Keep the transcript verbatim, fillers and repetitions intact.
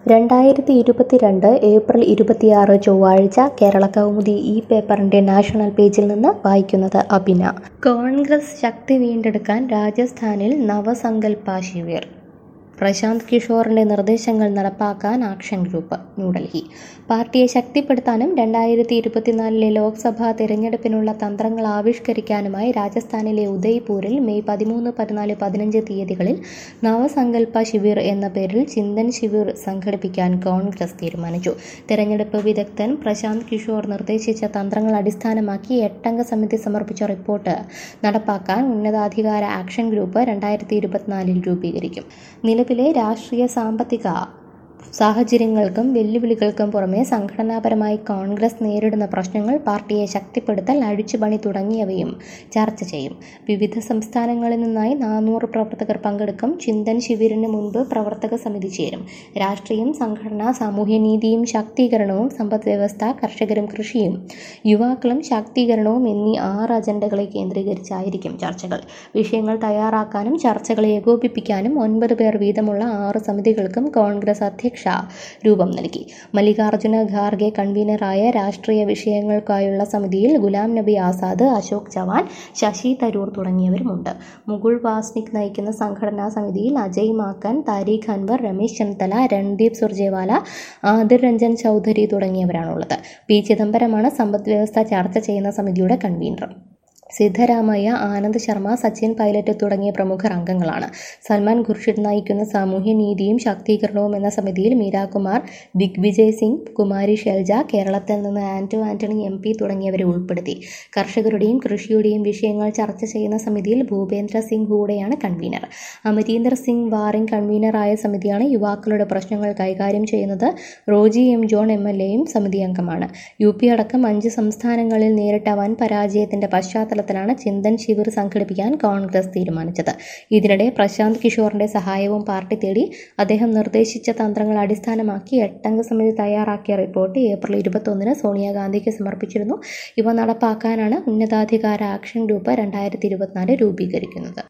രണ്ടായിരത്തി ഇരുപത്തിരണ്ട് ഏപ്രിൽ ഇരുപത്തിയാറ് ചൊവ്വാഴ്ച കേരളകൗമുദി ഈ പേപ്പറിന്റെ നാഷണൽ പേജിൽ നിന്ന് വായിക്കുന്നത് അഭിന. കോൺഗ്രസ് ശക്തി വീണ്ടെടുക്കാൻ രാജസ്ഥാനിൽ നവസങ്കൽപ ശിവിർ. പ്രശാന്ത് കിഷോറിന്റെ നിർദ്ദേശങ്ങൾ നടപ്പാക്കാൻ ആക്ഷൻ ഗ്രൂപ്പ്. ന്യൂഡൽഹി. പാർട്ടിയെ ശക്തിപ്പെടുത്താനും രണ്ടായിരത്തി ഇരുപത്തിനാലിലെ ലോക്സഭാ തെരഞ്ഞെടുപ്പിനുള്ള തന്ത്രങ്ങൾ ആവിഷ്കരിക്കാനുമായി രാജസ്ഥാനിലെ ഉദയ്പൂരിൽ മെയ് പതിമൂന്ന് പതിനാല് പതിനഞ്ച് തീയതികളിൽ നവസങ്കൽപ ശിവിർ എന്ന പേരിൽ ചിന്തൻ ശിവിർ സംഘടിപ്പിക്കാൻ കോൺഗ്രസ് തീരുമാനിച്ചു. തെരഞ്ഞെടുപ്പ് വിദഗ്ധൻ പ്രശാന്ത് കിഷോർ നിർദ്ദേശിച്ച തന്ത്രങ്ങൾ അടിസ്ഥാനമാക്കി എട്ടംഗ സമിതി സമർപ്പിച്ച റിപ്പോർട്ട് നടപ്പാക്കാൻ ഉന്നതാധികാര ആക്ഷൻ ഗ്രൂപ്പ് രണ്ടായിരത്തി ഇരുപത്തിനാലിൽ രൂപീകരിക്കും. നിലവിലെ രാഷ്ട്രീയ സാമ്പത്തിക സാഹചര്യങ്ങൾക്കും വെല്ലുവിളികൾക്കും പുറമെ സംഘടനാപരമായി കോൺഗ്രസ് നേരിടുന്ന പ്രശ്നങ്ങൾ, പാർട്ടിയെ ശക്തിപ്പെടുത്തൽ, അഴിച്ചുപണി തുടങ്ങിയവയും ചർച്ച ചെയ്യും. വിവിധ സംസ്ഥാനങ്ങളിൽ നിന്നായി നാനൂറ് പ്രവർത്തകർ പങ്കെടുക്കും. ചിന്തൻ ശിവിരിന് മുൻപ് പ്രവർത്തക സമിതി ചേരും. രാഷ്ട്രീയം, സംഘടന, സാമൂഹ്യനീതിയും ശാക്തീകരണവും, സമ്പദ്വ്യവസ്ഥ, കർഷകരും കൃഷിയും, യുവാക്കളും ശാക്തീകരണവും എന്നീ ആറ് അജണ്ടകളെ കേന്ദ്രീകരിച്ചായിരിക്കും ചർച്ചകൾ. വിഷയങ്ങൾ തയ്യാറാക്കാനും ചർച്ചകളെ ഏകോപിപ്പിക്കാനും ഒൻപത് പേർ വീതമുള്ള ആറ് സമിതികൾക്കും കോൺഗ്രസ് അധ്യക്ഷ രൂപം നൽകി. മല്ലികാർജുന ഖാർഗെ കൺവീനറായ രാഷ്ട്രീയ വിഷയങ്ങൾക്കായുള്ള സമിതിയിൽ ഗുലാം നബി ആസാദ്, അശോക് ചവാൻ, ശശി തരൂർ തുടങ്ങിയവരുമുണ്ട്. മുകുൾ വാസ്നിക് നയിക്കുന്ന സംഘടനാ സമിതിയിൽ അജയ് മാക്കൻ, താരിഖ് അൻവർ, രമേശ് ചെന്നിത്തല, രൺദീപ് സുർജേവാല, ആദിർ രഞ്ജൻ ചൗധരി തുടങ്ങിയവരാണുള്ളത്. പി ചിദംബരമാണ് സമ്പദ്വ്യവസ്ഥ ചർച്ച ചെയ്യുന്ന സമിതിയുടെ കൺവീനർ. സിദ്ധരാമയ്യ, ആനന്ദ് ശർമ്മ, സച്ചിൻ പൈലറ്റ് തുടങ്ങിയ പ്രമുഖർ അംഗങ്ങളാണ്. സൽമാൻ ഖുർഷിദ് നയിക്കുന്ന സാമൂഹ്യനീതിയും ശാക്തീകരണവും എന്ന സമിതിയിൽ മീരാകുമാർ, ദിഗ്വിജയ് സിംഗ്, കുമാരി ഷെൽജ, കേരളത്തിൽ നിന്ന് ആന്റോ ആന്റണി എം പി തുടങ്ങിയവരെ ഉൾപ്പെടുത്തി. കർഷകരുടെയും കൃഷിയുടെയും വിഷയങ്ങൾ ചർച്ച ചെയ്യുന്ന സമിതിയിൽ ഭൂപേന്ദ്ര സിംഗ് ഹൂഡയാണ് കൺവീനർ. അമരീന്ദർ സിംഗ് വാറിംഗ് കൺവീനറായ സമിതിയാണ് യുവാക്കളുടെ പ്രശ്നങ്ങൾ കൈകാര്യം ചെയ്യുന്നത്. Roji M John M L എയും സമിതി അംഗമാണ്. യു പി അടക്കം അഞ്ച് സംസ്ഥാനങ്ങളിൽ നേരിട്ട വൻ പരാജയത്തിന്റെ പശ്ചാത്തലത്തിൽ ത്തിലാണ് ചിന്തൻ ശിവിർ സംഘടിപ്പിക്കാൻ കോൺഗ്രസ് തീരുമാനിച്ചത്. ഇതിനിടെ പ്രശാന്ത് കിഷോറിന്റെ സഹായവും പാർട്ടി തേടി. അദ്ദേഹം നിർദ്ദേശിച്ച തന്ത്രങ്ങൾ അടിസ്ഥാനമാക്കി എട്ടംഗ സമിതി തയ്യാറാക്കിയ റിപ്പോർട്ട് ഏപ്രിൽ ഇരുപത്തൊന്നിന് സോണിയാഗാന്ധിക്ക് സമർപ്പിച്ചിരുന്നു. ഇവ നടപ്പാക്കാനാണ് ഉന്നതാധികാര ആക്ഷൻ ഗ്രൂപ്പ് രണ്ടായിരത്തി ഇരുപത്തിനാല് രൂപീകരിക്കുന്നത്.